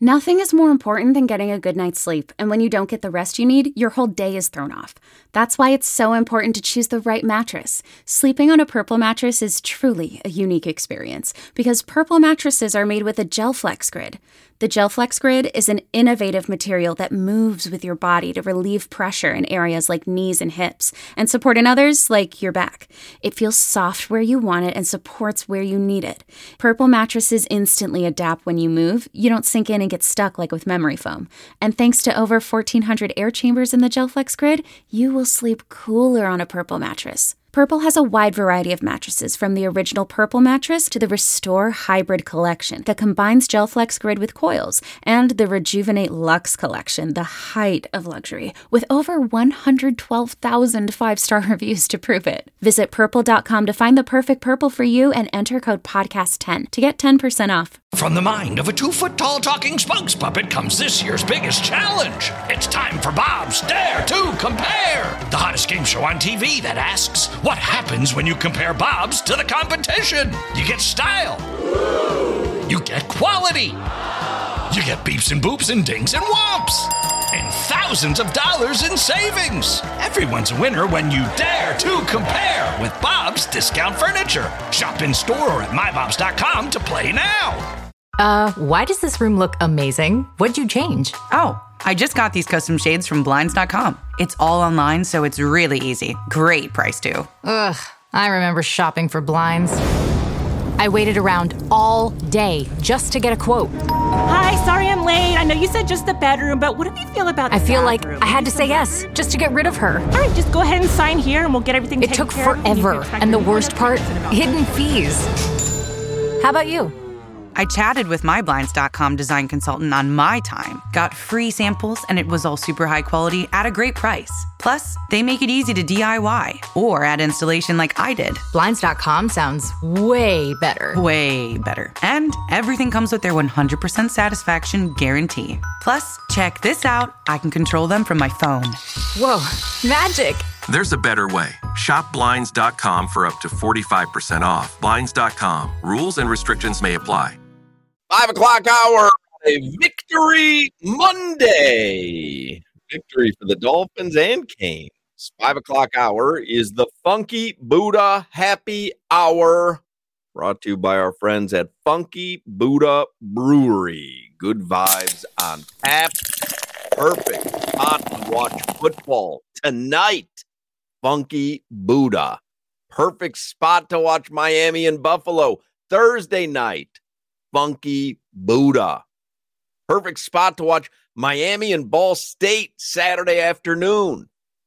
Nothing is more important than getting a good night's sleep, and when you don't get the rest you need, your whole day is thrown off. That's why it's so important to choose the right mattress. Sleeping on a Purple mattress is truly a unique experience, because Purple mattresses are made with a GelFlex Grid. The GelFlex Grid is an innovative material that moves with your body to relieve pressure in areas like knees and hips, and support in others like your back. It feels soft where you want it and supports where you need it. Purple mattresses instantly adapt when you move. You don't sink in and get stuck like with memory foam. And thanks to over 1,400 air chambers in the GelFlex Grid, you will sleep cooler on a Purple mattress. Purple has a wide variety of mattresses, from the original Purple mattress to the Restore Hybrid collection that combines GelFlex Grid with coils, and the Rejuvenate Luxe collection, the height of luxury, with over 112,000 five-star reviews to prove it. Visit purple.com to find the perfect Purple for you and enter code podcast10 to get 10% off. From the mind of a 2-foot-tall talking spokes puppet comes this year's biggest challenge. It's time for Bob's Dare to Compare, the hottest game show on TV that asks, what happens when you compare Bob's to the competition? You get style. You get quality. You get beeps and boops and dings and whomps. And thousands of dollars in savings. Everyone's a winner when you dare to compare with Bob's Discount Furniture. Shop in store or at mybobs.com to play now. Why does this room look amazing? What'd you change? Oh, I just got these custom shades from Blinds.com. It's all online, so it's really easy. Great price, too. Ugh, I remember shopping for blinds. I waited around all day just to get a quote. Hi, sorry I'm late. I know you said just the bedroom, but what do you feel about the I feel bathroom? like I had to say yes just to get rid of her. All right, just go ahead and sign here and we'll get everything taken care of. It took forever, and the worst part, hidden fees. How about you? I chatted with my Blinds.com design consultant on my time, got free samples, and it was all super high quality at a great price. Plus, they make it easy to DIY or add installation like I did. Blinds.com sounds way better. Way better. And everything comes with their 100% satisfaction guarantee. Plus, check this out. I can control them from my phone. Whoa, magic. There's a better way. Shop Blinds.com for up to 45% off. Blinds.com. Rules and restrictions may apply. 5 o'clock hour, a Victory Monday. Victory for the Dolphins and Canes. 5 o'clock hour is the Funky Buddha Happy Hour, brought to you by our friends at Funky Buddha Brewery. Good vibes on tap. Perfect spot to watch football tonight. Funky Buddha. Perfect spot to watch Miami and Buffalo Thursday night. Funky Buddha. Perfect spot to watch Miami and Ball State Saturday afternoon.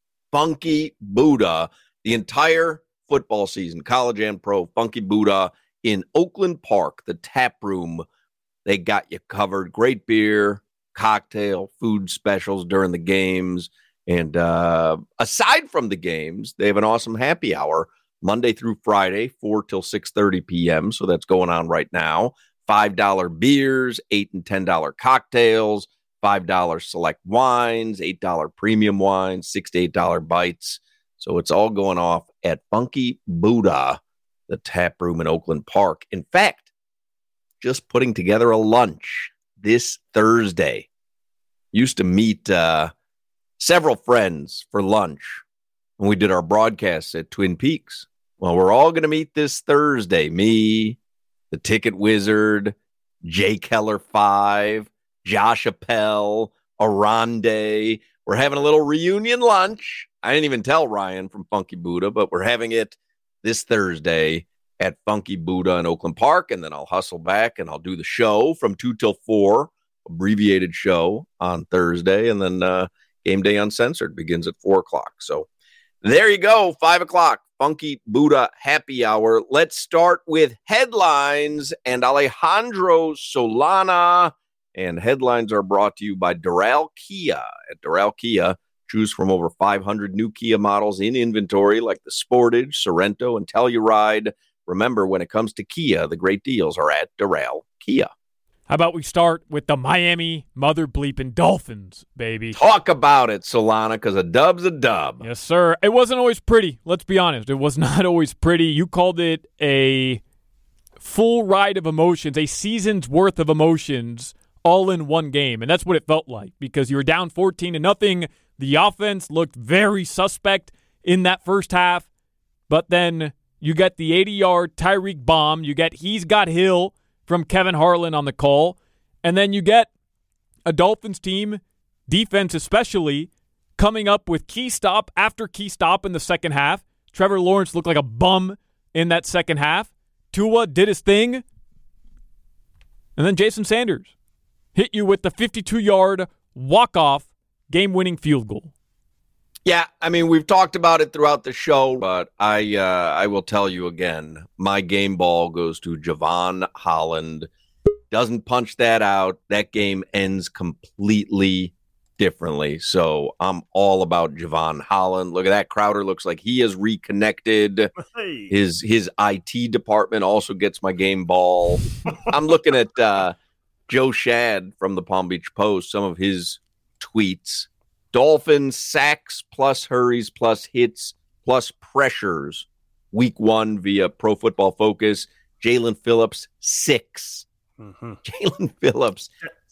Funky Buddha. The entire football season, college and pro, Funky Buddha in Oakland Park, the tap room. They got you covered. Great beer, cocktail, food specials during the games. And aside from the games, they have an awesome happy hour Monday through Friday, 4 till 6:30 p.m. So that's going on right now. $5 beers, $8 and $10 cocktails, $5 select wines, $8 premium wines, $6 to $8 bites. So it's all going off at Funky Buddha, the tap room in Oakland Park. In fact, just putting together a lunch this Thursday. Used to meet several friends for lunch when we did our broadcasts at Twin Peaks. Well, we're all going to meet this Thursday. Me, the Ticket Wizard, Jay Keller 5, Josh Appel, Arande. We're having a little reunion lunch. I didn't even tell Ryan from Funky Buddha, but we're having it this Thursday at Funky Buddha in Oakland Park. And then I'll hustle back and I'll do the show from 2 till 4, abbreviated show on Thursday. And then Game Day Uncensored begins at 4 o'clock. So there you go, 5 o'clock, Funky Buddha Happy Hour. Let's start with headlines and Alejandro Solana. And headlines are brought to you by Doral Kia. At Doral Kia, choose from over 500 new Kia models in inventory like the Sportage, Sorento, and Telluride. Remember, when it comes to Kia, the great deals are at Doral Kia. How about we start with the Miami mother bleeping Dolphins, baby? Talk about it, Solana, because a dub's a dub. Yes, sir. It wasn't always pretty. Let's be honest. It was not always pretty. You called it a full ride of emotions, a season's worth of emotions all in one game. And that's what it felt like because you were down 14-0. The offense looked very suspect in that first half. But then you get the 80-yard Tyreek bomb. You get He's Got Hill from Kevin Harlan on the call. And then you get a Dolphins team, defense especially, coming up with key stop after key stop in the second half. Trevor Lawrence looked like a bum in that second half. Tua did his thing. And then Jason Sanders hit you with the 52-yard walk-off game-winning field goal. Yeah, I mean, we've talked about it throughout the show, but I will tell you again, my game ball goes to Jevon Holland. Doesn't punch that out. That game ends completely differently. So I'm all about Jevon Holland. Look at that. Crowder looks like he has reconnected. Hey. His IT department also gets my game ball. I'm looking at Joe Shad from the Palm Beach Post, some of his tweets. Dolphins sacks plus hurries plus hits plus pressures. Week 1 via Pro Football Focus. Jalen Phillips, 6. Mm-hmm. Jalen Phillips,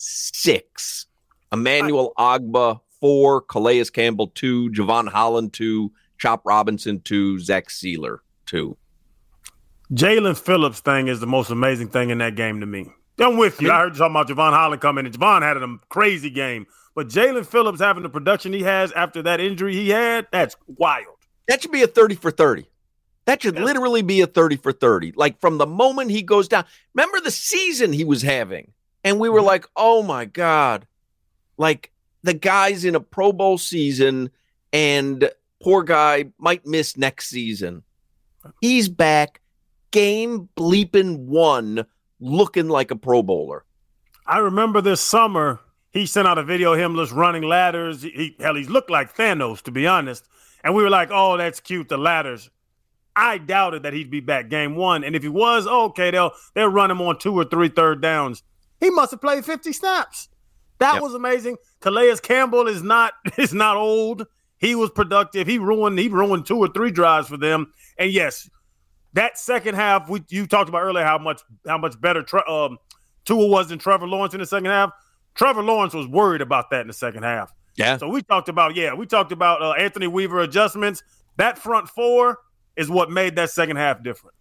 6. Emmanuel Ogbah, 4. Calais Campbell, 2. Jevon Holland, 2. Chop Robinson, 2. Zach Sealer, 2. Jalen Phillips thing is the most amazing thing in that game to me. I'm with you. I heard you talking about Jevon Holland coming, and Jevon had a crazy game. But Jalen Phillips having the production he has after that injury he had, that's wild. That should be a 30 for 30. That should literally be a 30 for 30. Like from the moment he goes down. Remember the season he was having? And we were like, oh my God. Like the guy's in a Pro Bowl season and poor guy might miss next season. He's back game bleeping 1 looking like a Pro Bowler. I remember this summer he sent out a video of him just running ladders. He looked like Thanos, to be honest. And we were like, oh, that's cute, the ladders. I doubted that he'd be back game 1. And if he was, okay, they'll run him on 2 or 3 third downs. He must have played 50 snaps. That was amazing. Calais Campbell is not old. He was productive. He ruined 2 or 3 drives for them. And yes, that second half, you talked about earlier how much better Tua was than Trevor Lawrence in the second half. Trevor Lawrence was worried about that in the second half. Yeah. So we talked about Anthony Weaver adjustments. That front 4 is what made that second half different.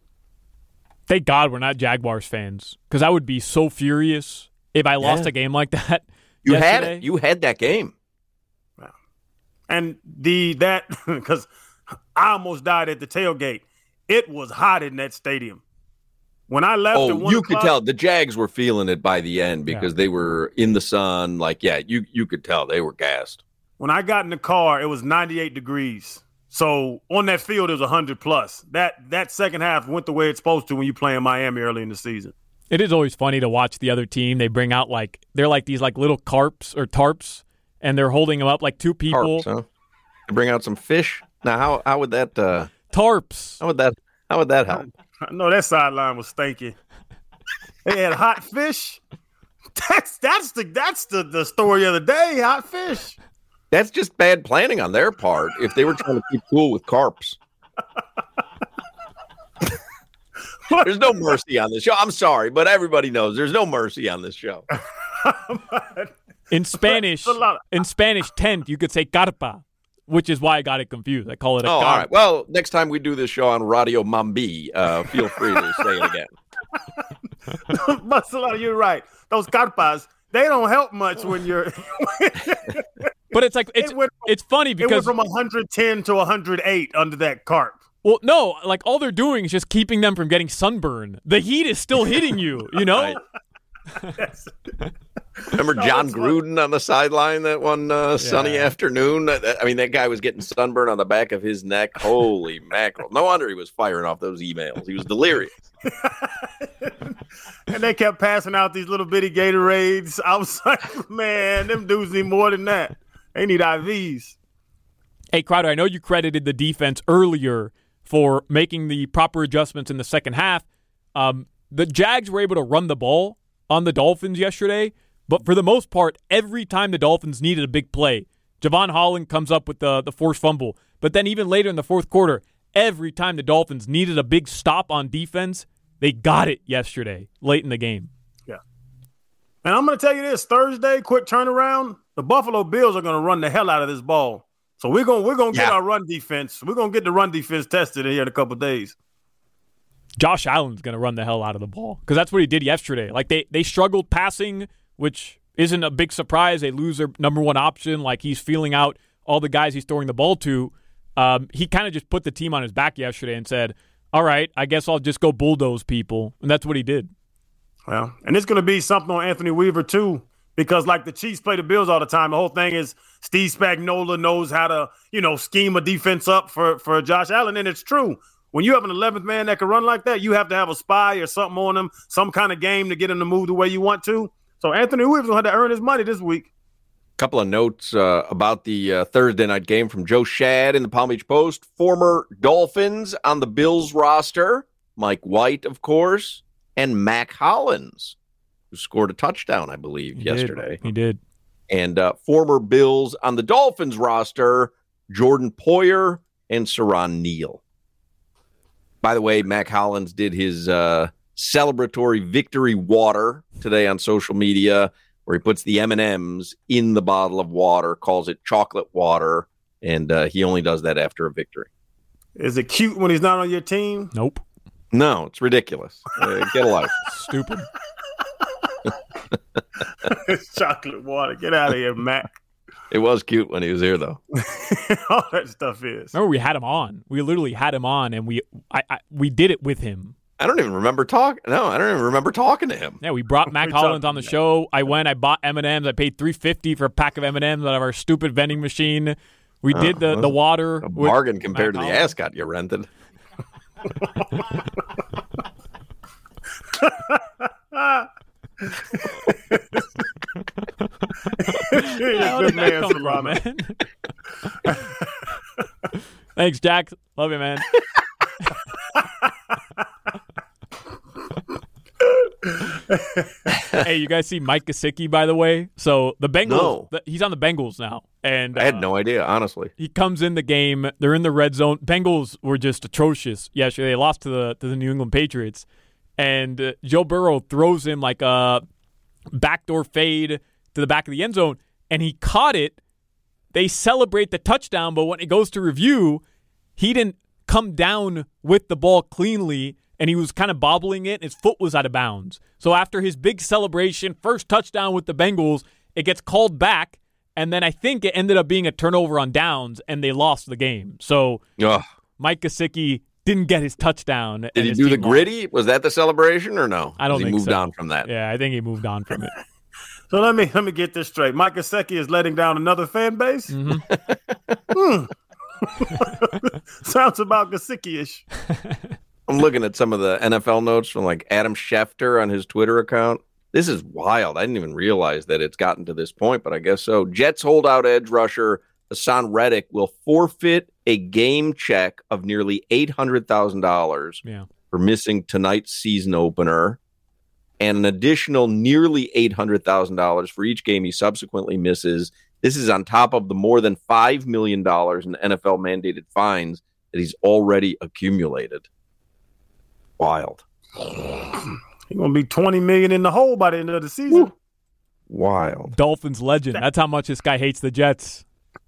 Thank God we're not Jaguars fans because I would be so furious if I lost a game like that. You had it. You had that game. Wow. And because I almost died at the tailgate. It was hot in that stadium. When I left at 1 you could tell the Jags were feeling it by the end because they were in the sun. Like, you could tell they were gassed. When I got in the car, it was 98 degrees. So on that field, it was 100 plus. That second half went the way it's supposed to when you play in Miami early in the season. It is always funny to watch the other team. They bring out they're like these little carps or tarps, and they're holding them up like 2 people. Tarps, huh? They bring out some fish. Now, how would that tarps? How would that help? No, that sideline was stinky. They had hot fish. That's the story of the day. Hot fish. That's just bad planning on their part. If they were trying to keep cool with carps, there's no mercy on this show. I'm sorry, but everybody knows there's no mercy on this show. In Spanish, tent, you could say carpa, which is why I got it confused. I call it a carpa. All right. Well, next time we do this show on Radio Mambi, feel free to say it again. Marcelo, you're right. Those carpas, they don't help much when you're. But it's like it's funny because it went from 110 to 108 under that carp. Well, no, like all they're doing is just keeping them from getting sunburn. The heat is still hitting you, you know? Remember John Gruden on the sideline that one sunny afternoon? I mean, that guy was getting sunburn on the back of his neck. Holy mackerel. No wonder he was firing off those emails. He was delirious. And they kept passing out these little bitty Gatorades. I was like, man, them dudes need more than that. They need IVs. Hey, Crowder, I know you credited the defense earlier for making the proper adjustments in the second half. The Jags were able to run the ball on the Dolphins yesterday, but for the most part, every time the Dolphins needed a big play, Jevon Holland comes up with the forced fumble. But then even later in the fourth quarter, every time the Dolphins needed a big stop on defense, they got it yesterday, late in the game. Yeah. And I'm going to tell you this, Thursday, quick turnaround, the Buffalo Bills are going to run the hell out of this ball. So we're going to get our run defense. We're going to get the run defense tested here in a couple of days. Josh Allen's going to run the hell out of the ball because that's what he did yesterday. Like they struggled passing, which isn't a big surprise. They lose their number one option. Like he's feeling out all the guys he's throwing the ball to. He kind of just put the team on his back yesterday and said, all right, I guess I'll just go bulldoze people. And that's what he did. Well, and it's going to be something on Anthony Weaver too, because like the Chiefs play the Bills all the time. The whole thing is Steve Spagnuolo knows how to, scheme a defense up for Josh Allen. And it's true. When you have an 11th man that can run like that, you have to have a spy or something on him, some kind of game to get him to move the way you want to. So Anthony Weaver's going to have to earn his money this week. Couple of notes about the Thursday night game from Joe Shad in the Palm Beach Post. Former Dolphins on the Bills roster, Mike White, of course, and Mac Hollins, who scored a touchdown, I believe, yesterday. He did. And former Bills on the Dolphins roster, Jordan Poyer and Saron Neal. By the way, Mac Hollins did his celebratory victory water today on social media, where he puts the M&Ms in the bottle of water, calls it chocolate water, and he only does that after a victory. Is it cute when he's not on your team? Nope. No, it's ridiculous. Get a life. Stupid. It's chocolate water. Get out of here, Mac. It was cute when he was here, though. All that stuff is. Remember, we had him on. We literally had him on, and we did it with him. I don't even remember talking. No, I don't even remember talking to him. Yeah, we brought Mac Hollins on the show. I bought M&Ms. I paid $3.50 for a pack of M&Ms out of our stupid vending machine. We did the water. A bargain compared to the ascot you rented. Good man. Thanks, Jack. Love you, man. Hey, you guys see Mike Gesicki, by the way? So the Bengals, he's on the Bengals now. And I had no idea, honestly. He comes in the game. They're in the red zone. Bengals were just atrocious yesterday. They lost to the New England Patriots. And Joe Burrow throws him like a backdoor fade to the back of the end zone, and he caught it. They celebrate the touchdown, but when it goes to review, he didn't come down with the ball cleanly, and he was kind of bobbling it. His foot was out of bounds. So after his big celebration, first touchdown with the Bengals, it gets called back, and then I think it ended up being a turnover on downs, and they lost the game. So Mike Gesicki didn't get his touchdown. Did he do the gritty? Was that the celebration or no? I don't think so. He moved on from that. Yeah, I think he moved on from it. So let me get this straight. Mike Gesicki is letting down another fan base? Mm-hmm. Sounds about Gesicki-ish. I'm looking at some of the NFL notes from like Adam Schefter on his Twitter account. This is wild. I didn't even realize that it's gotten to this point, but I guess so. Jets holdout edge rusher Hassan Reddick will forfeit a game check of nearly $800,000 for missing tonight's season opener, and an additional nearly $800,000 for each game he subsequently misses. This is on top of the more than $5 million in NFL-mandated fines that he's already accumulated. Wild. He's going to be $20 million in the hole by the end of the season. Woo. Wild. Dolphins legend. That's how much this guy hates the Jets.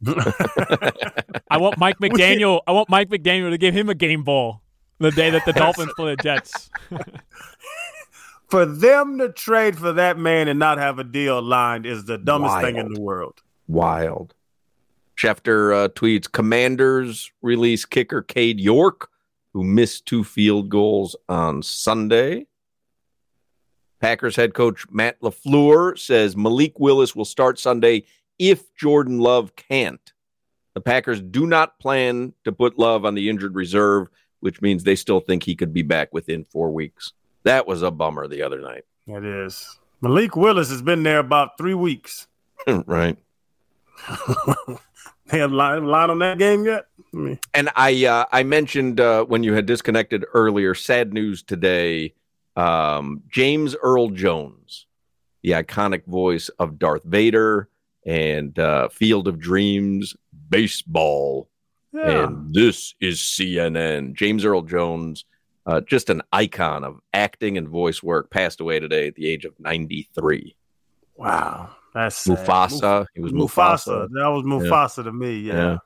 I want Mike McDaniel to give him a game ball the day that the Dolphins play the Jets. For them to trade for that man and not have a deal lined is the dumbest thing in the world. Wild. Schefter tweets, Commanders release kicker Cade York, who missed 2 field goals on Sunday. Packers head coach Matt LaFleur says Malik Willis will start Sunday if Jordan Love can't. The Packers do not plan to put Love on the injured reserve, which means they still think he could be back within 4 weeks. That was a bummer the other night. It is. Malik Willis has been there about 3 weeks. Right. They have line on that game yet? And I mentioned when you had disconnected earlier, sad news today, James Earl Jones, the iconic voice of Darth Vader and Field of Dreams, baseball. Yeah. And this is CNN. James Earl Jones, just an icon of acting and voice work, passed away today at the age of 93. Wow. That's sad. Mufasa. He was Mufasa. That was Mufasa to me. Yeah.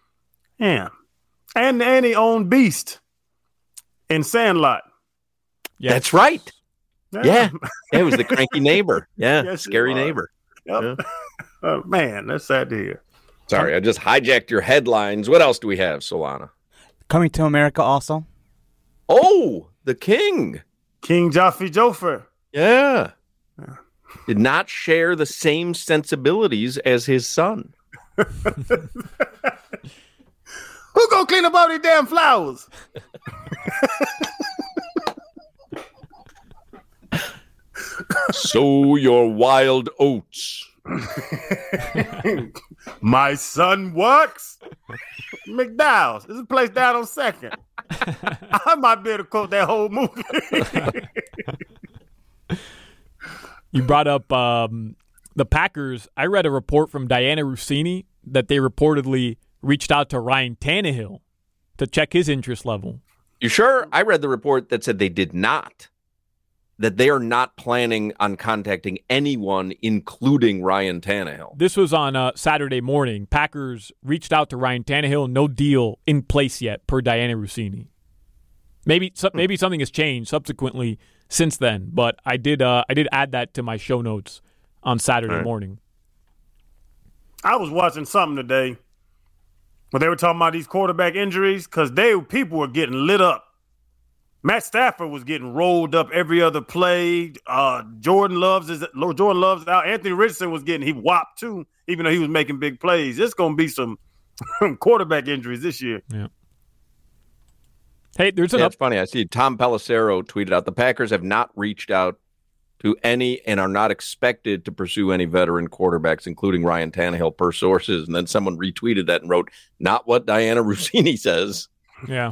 And he owned Beast in Sandlot. Yes. That's right. Yeah. It was the cranky neighbor. Yeah. Yes, scary neighbor. Yep. Yeah. Man, that's sad to hear. Sorry, I just hijacked your headlines. What else do we have, Solana? Coming to America also. Oh, the king. King Jaffe Joffer. Yeah. Did not share the same sensibilities as his son. Who gonna clean up all these damn flowers? Sow your wild oats. My son works. McDowell's. This is a place down on 2nd. I might be able to quote that whole movie. You brought up the Packers. I read a report from Diana Rossini that they reportedly reached out to Ryan Tannehill to check his interest level. You sure? I read the report that said they did not. That they are not planning on contacting anyone, including Ryan Tannehill. This was on Saturday morning. Packers reached out to Ryan Tannehill. No deal in place yet, per Diana Rossini. Maybe something has changed subsequently since then, but I did add that to my show notes on Saturday morning. I was watching something today where they were talking about these quarterback injuries because people were getting lit up. Matt Stafford was getting rolled up every other play. Jordan Love's out. Anthony Richardson was he whopped too, even though he was making big plays. It's going to be some quarterback injuries this year. Yeah. Hey, it's funny. I see Tom Pelissero tweeted out the Packers have not reached out to any and are not expected to pursue any veteran quarterbacks, including Ryan Tannehill, per sources. And then someone retweeted that and wrote, "Not what Diana Rossini says." Yeah.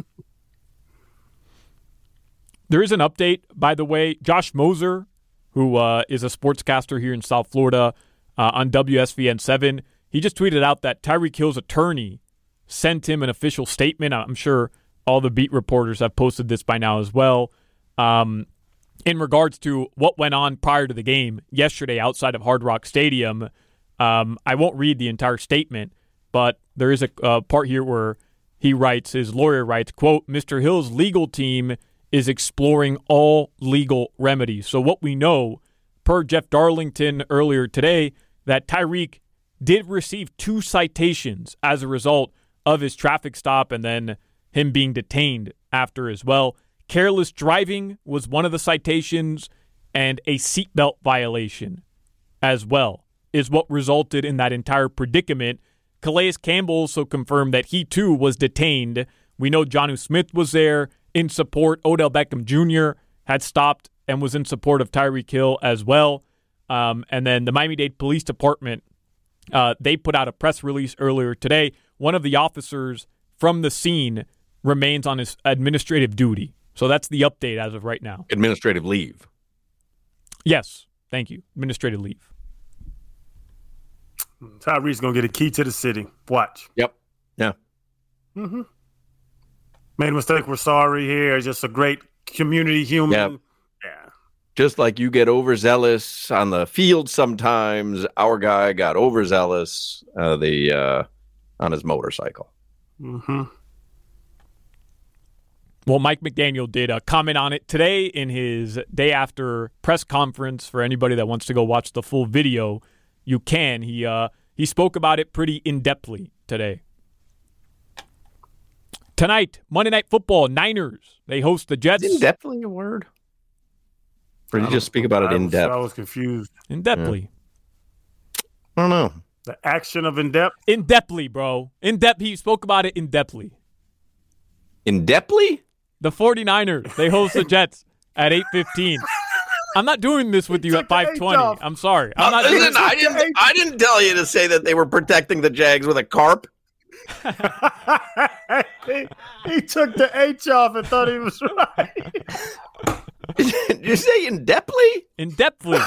There is an update, by the way. Josh Moser, who is a sportscaster here in South Florida on WSVN 7, he just tweeted out that Tyreek Hill's attorney sent him an official statement. I'm sure all the beat reporters have posted this by now as well, in regards to what went on prior to the game yesterday outside of Hard Rock Stadium. I won't read the entire statement, but there is a part here where his lawyer writes, quote, "Mr. Hill's legal team is exploring all legal remedies." So what we know, per Jeff Darlington earlier today, that Tyreek did receive 2 citations as a result of his traffic stop and then him being detained after as well. Careless driving was one of the citations, and a seatbelt violation as well is what resulted in that entire predicament. Calais Campbell also confirmed that he too was detained. We know Jonnu Smith was there in support. Odell Beckham Jr. had stopped and was in support of Tyreek Hill as well. And then the Miami-Dade Police Department, they put out a press release earlier today. One of the officers from the scene remains on his administrative duty. So that's the update as of right now. Administrative leave. Yes. Thank you. Administrative leave. Tyreek's going to get a key to the city. Watch. Yep. Yeah. Mm-hmm. Made a mistake. We're sorry here. Just a great community human. Yep. Yeah. Just like you get overzealous on the field sometimes, our guy got overzealous on his motorcycle. Mm-hmm. Well, Mike McDaniel did comment on it today in his day after press conference. For anybody that wants to go watch the full video, you can. He spoke about it pretty in-depthly today. Tonight, Monday Night Football, Niners. They host the Jets. Is in-depthly a word? Or did you just speak about it in-depth? I was confused. In-depthly. Yeah. I don't know. The action of in-depth? In-depthly, bro. In-depth. He spoke about it in-depthly. In-depthly? The 49ers. They host the Jets at 8:15. I'm not doing this with you at 5:20. I'm sorry. I didn't tell you to say that they were protecting the Jags with a carp. he took the H off and thought he was right. Did you say in-depthly? In-depthly.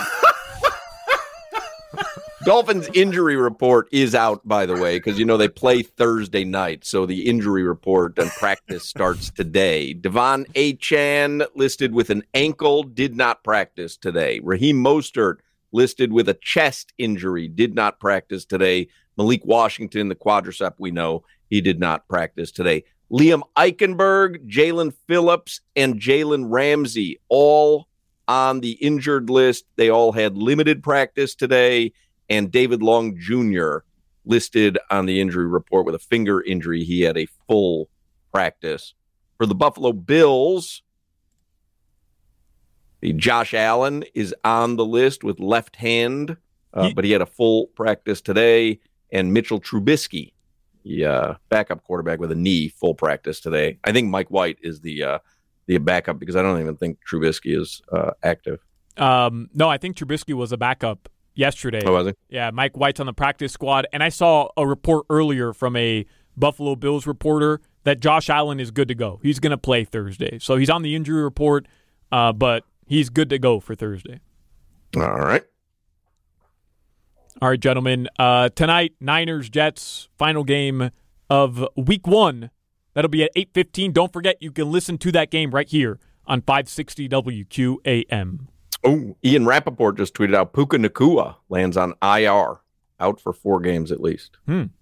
Dolphins injury report is out, by the way, because, they play Thursday night. So the injury report and practice starts today. Devon Achane listed with an ankle, did not practice today. Raheem Mostert listed with a chest injury, did not practice today. Malik Washington, the quadricep, we know he did not practice today. Liam Eichenberg, Jalen Phillips, and Jalen Ramsey, all on the injured list. They all had limited practice today. And David Long Jr. listed on the injury report with a finger injury. He had a full practice. For the Buffalo Bills, Josh Allen is on the list with left hand, but he had a full practice today. And Mitchell Trubisky, backup quarterback with a knee, full practice today. I think Mike White is the backup because I don't even think Trubisky is active. No, I think Trubisky was a backup yesterday. Oh, was he? Yeah, Mike White's on the practice squad. And I saw a report earlier from a Buffalo Bills reporter that Josh Allen is good to go. He's going to play Thursday. So he's on the injury report, but he's good to go for Thursday. All right. All right, gentlemen. Tonight, Niners-Jets, final game of Week 1. That'll be at 8:15. Don't forget, you can listen to that game right here on 560 WQAM. Oh, Ian Rappaport just tweeted out Puka Nacua lands on IR, out for 4 games at least.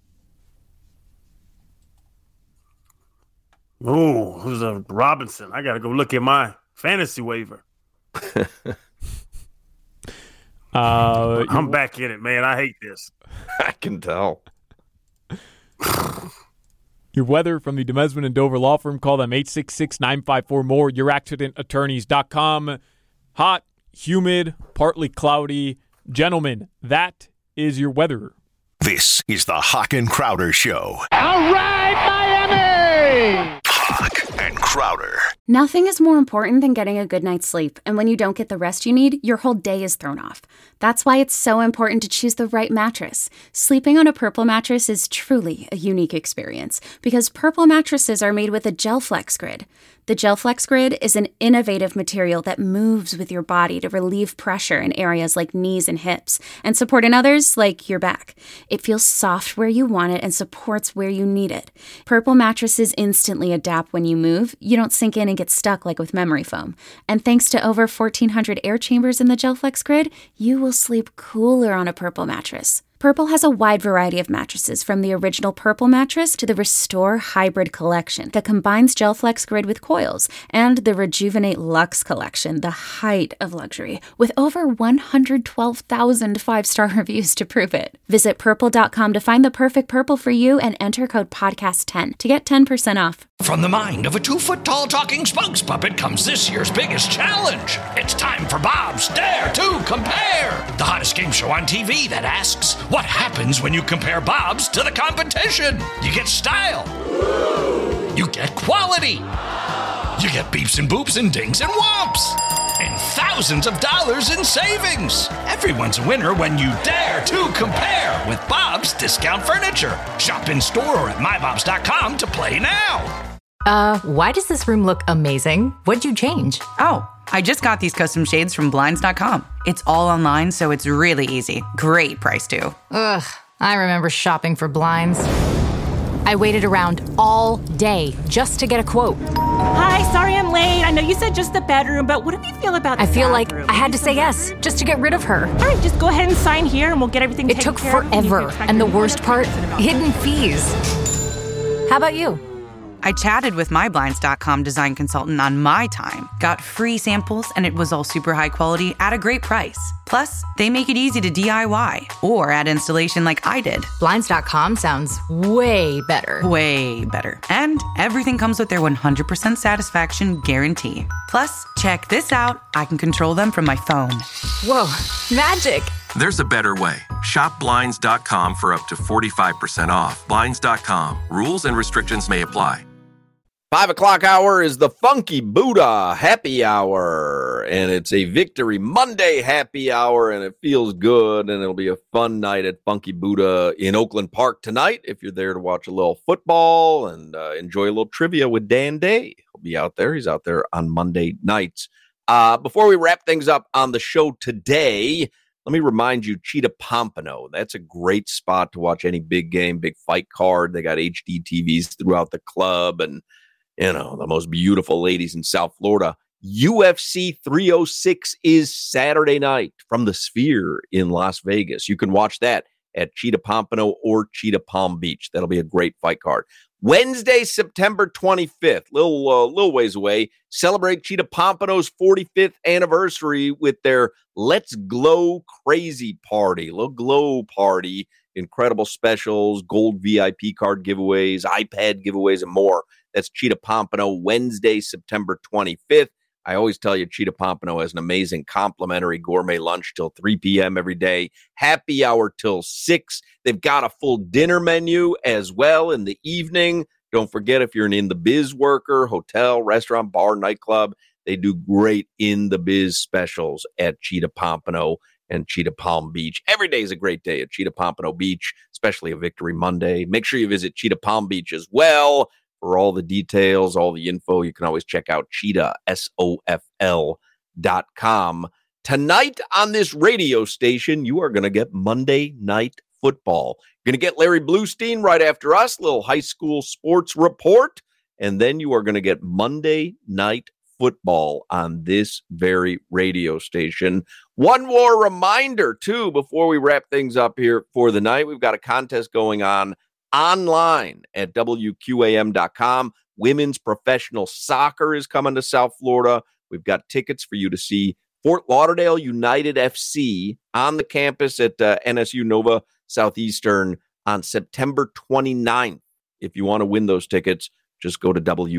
Oh, who's Robinson? I got to go look at my fantasy waiver. I'm back in it, man. I hate this. I can tell. Your weather from the Demesman and Dover Law Firm. Call them 866-954-MORE. YourAccidentAttorneys.com. Hot, humid, partly cloudy. Gentlemen, that is your weather. This is the Hawk and Crowder Show. All right, Miami! Hawk and Crowder. Nothing is more important than getting a good night's sleep, and when you don't get the rest you need, your whole day is thrown off. That's why it's so important to choose the right mattress. Sleeping on a Purple mattress is truly a unique experience, because Purple mattresses are made with a GelFlex Grid. The GelFlex Grid is an innovative material that moves with your body to relieve pressure in areas like knees and hips, and support in others like your back. It feels soft where you want it and supports where you need it. Purple mattresses instantly adapt when you move. You don't sink in and get stuck like with memory foam. And thanks to over 1,400 air chambers in the GelFlex Grid, you will sleep cooler on a Purple mattress. Purple has a wide variety of mattresses, from the original Purple mattress to the Restore Hybrid collection that combines GelFlex Grid with coils, and the Rejuvenate Luxe collection, the height of luxury, with over 112,000 5-star reviews to prove it. Visit purple.com to find the perfect Purple for you and enter code podcast10 to get 10% off. From the mind of a 2-foot-tall talking spokes puppet comes this year's biggest challenge. It's time for Bob's Dare to Compare, the hottest game show on TV that asks, what happens when you compare Bob's to the competition? You get style. You get quality. You get beeps and boops and dings and whomps. And thousands of dollars in savings. Everyone's a winner when you dare to compare with Bob's Discount Furniture. Shop in store or at mybobs.com to play now. Why does this room look amazing? What'd you change? Oh, I just got these custom shades from Blinds.com. It's all online, so it's really easy. Great price, too. Ugh, I remember shopping for blinds. I waited around all day just to get a quote. Hi, sorry I'm late. I know you said just the bedroom, but what do you feel about the I feel bathroom? like I had to say yes just to get rid of her. All right, just go ahead and sign here and we'll get everything It taken took care of. forever, and the worst part, hidden fees. How about you? I chatted with my Blinds.com design consultant on my time, got free samples, and it was all super high quality at a great price. Plus, they make it easy to DIY or add installation like I did. Blinds.com sounds way better. Way better. And everything comes with their 100% satisfaction guarantee. Plus, check this out. I can control them from my phone. Whoa, magic. There's a better way. Shop Blinds.com for up to 45% off. Blinds.com. Rules and restrictions may apply. 5 o'clock hour is the Funky Buddha Happy Hour, and it's a Victory Monday Happy Hour, and it feels good, and it'll be a fun night at Funky Buddha in Oakland Park tonight if you're there to watch a little football and enjoy a little trivia with Dan Day. He'll be out there. He's out there on Monday nights. Before we wrap things up on the show today, let me remind you, Cheetah Pompano. That's a great spot to watch any big game, big fight card. They got HD TVs throughout the club and, you know, the most beautiful ladies in South Florida. UFC 306 is Saturday night from the Sphere in Las Vegas. You can watch that at Cheetah Pompano or Cheetah Palm Beach. That'll be a great fight card. Wednesday, September 25th, little ways away, celebrate Cheetah Pompano's 45th anniversary with their Let's Glow Crazy Party. Little glow party, incredible specials, gold VIP card giveaways, iPad giveaways, and more. That's Cheetah Pompano, Wednesday, September 25th. I always tell you, Cheetah Pompano has an amazing complimentary gourmet lunch till 3 p.m. every day. Happy hour till 6. They've got a full dinner menu as well in the evening. Don't forget, if you're an in the biz worker, hotel, restaurant, bar, nightclub, they do great in the biz specials at Cheetah Pompano and Cheetah Palm Beach. Every day is a great day at Cheetah Pompano Beach, especially a Victory Monday. Make sure you visit Cheetah Palm Beach as well. For all the details, all the info, you can always check out Cheetah, SOFL.com. Tonight on this radio station, you are going to get Monday Night Football. You're going to get Larry Bluestein right after us, little high school sports report, and then you are going to get Monday Night Football on this very radio station. One more reminder, too, before we wrap things up here for the night. We've got a contest going on online at WQAM.com. Women's professional soccer is coming to South Florida. We've got tickets for you to see Fort Lauderdale United FC on the campus at NSU Nova Southeastern on September 29th. If you want to win those tickets, just go to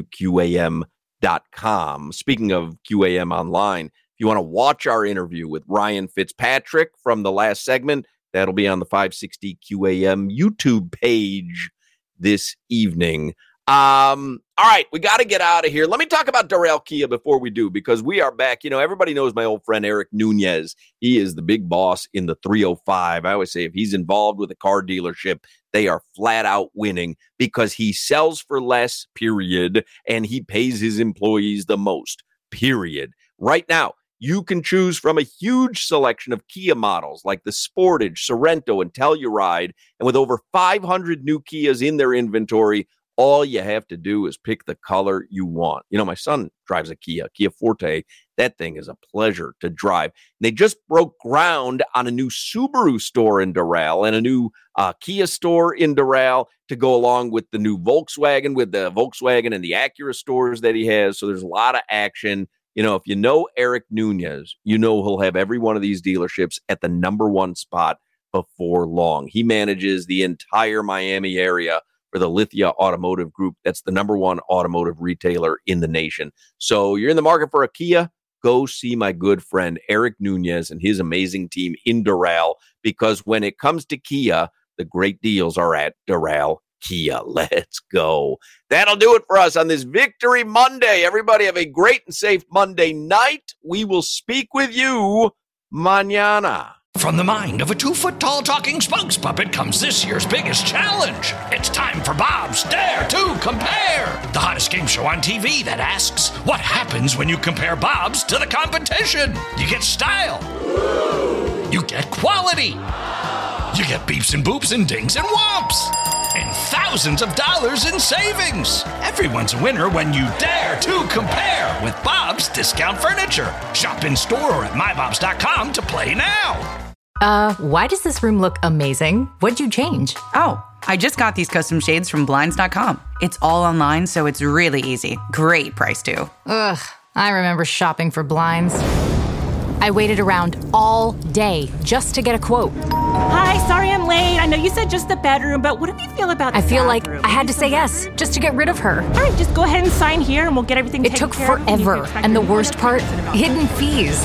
WQAM.com. Speaking of QAM online, if you want to watch our interview with Ryan Fitzpatrick from the last segment, that'll be on the 560 QAM YouTube page this evening. All right, we got to get out of here. Let me talk about Doral Kia before we do, because we are back. You know, everybody knows my old friend Eric Nunez. He is the big boss in the 305. I always say if he's involved with a car dealership, they are flat out winning because he sells for less, period, and he pays his employees the most, period. Right now, you can choose from a huge selection of Kia models like the Sportage, Sorento, and Telluride. And with over 500 new Kias in their inventory, all you have to do is pick the color you want. You know, my son drives a Kia Forte. That thing is a pleasure to drive. And they just broke ground on a new Subaru store in Doral and a new Kia store in Doral to go along with the new Volkswagen, with the Volkswagen and the Acura stores that he has. So there's a lot of action. You know, if you know Eric Nunez, you know he'll have every one of these dealerships at the number one spot before long. He manages the entire Miami area for the Lithia Automotive Group. That's the number one automotive retailer in the nation. So you're in the market for a Kia, go see my good friend Eric Nunez and his amazing team in Doral, because when it comes to Kia, the great deals are at Doral Kia. Let's go. That'll do it for us on this Victory Monday. Everybody have a great and safe Monday night. We will speak with you mañana. From the mind of a 2-foot-tall talking spokes puppet comes this year's biggest challenge. It's time for Bob's Dare to Compare, the hottest game show on TV that asks, what happens when you compare Bob's to the competition? You get style. You get quality. You get beeps and boops and dings and whomps. And thousands of dollars in savings. Everyone's a winner when you dare to compare with Bob's Discount Furniture. Shop in store or at mybobs.com to play now. Why does this room look amazing? What'd you change? Oh, I just got these custom shades from Blinds.com. It's all online, so it's really easy. Great price, too. Ugh, I remember shopping for blinds. I waited around all day just to get a quote. Hi, sorry I'm late. I know you said just the bedroom, but what do you feel about the I feel bathroom? like I had to say yes just to get rid of her. All right, just go ahead and sign here and we'll get everything taken care of. It took forever. And the worst part, hidden fees.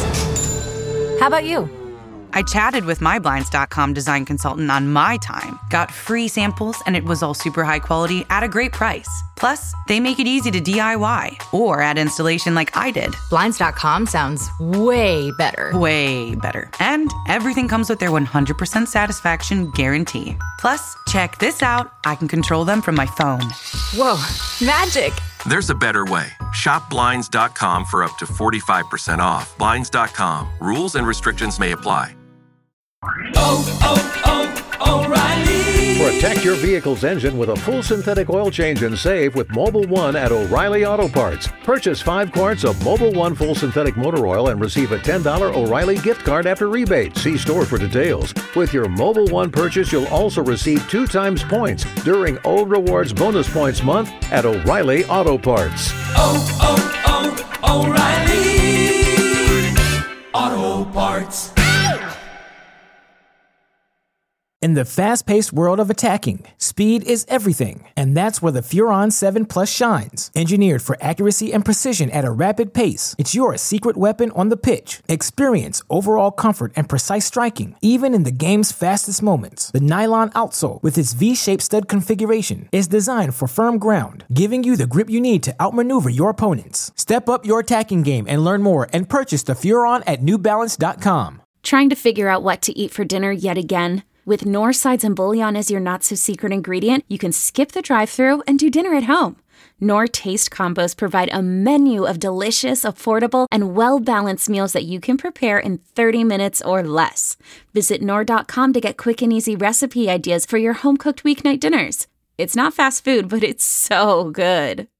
How about you? I chatted with my Blinds.com design consultant on my time, got free samples, and it was all super high quality at a great price. Plus, they make it easy to DIY or add installation like I did. Blinds.com sounds way better. Way better. And everything comes with their 100% satisfaction guarantee. Plus, check this out. I can control them from my phone. Whoa, magic. There's a better way. Shop Blinds.com for up to 45% off. Blinds.com. Rules and restrictions may apply. O'Reilly. For a Protect your vehicle's engine with a full synthetic oil change and save with Mobil 1 at O'Reilly Auto Parts. Purchase 5 quarts of Mobil 1 full synthetic motor oil and receive a $10 O'Reilly gift card after rebate. See store for details. With your Mobil 1 purchase, you'll also receive 2 times points during Old Rewards Bonus Points Month at O'Reilly Auto Parts. O'Reilly Auto Parts. In the fast-paced world of attacking, speed is everything, and that's where the Furon 7 Plus shines. Engineered for accuracy and precision at a rapid pace, it's your secret weapon on the pitch. Experience overall comfort and precise striking, even in the game's fastest moments. The nylon outsole, with its V-shaped stud configuration, is designed for firm ground, giving you the grip you need to outmaneuver your opponents. Step up your attacking game and learn more and purchase the Furon at NewBalance.com. Trying to figure out what to eat for dinner yet again? With Knorr sides and bouillon as your not-so-secret ingredient, you can skip the drive-thru and do dinner at home. Knorr Taste Combos provide a menu of delicious, affordable, and well-balanced meals that you can prepare in 30 minutes or less. Visit Knorr.com to get quick and easy recipe ideas for your home-cooked weeknight dinners. It's not fast food, but it's so good.